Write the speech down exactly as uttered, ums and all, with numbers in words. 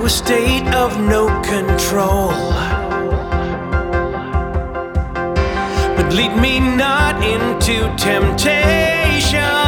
a state of no control. But lead me not into temptation,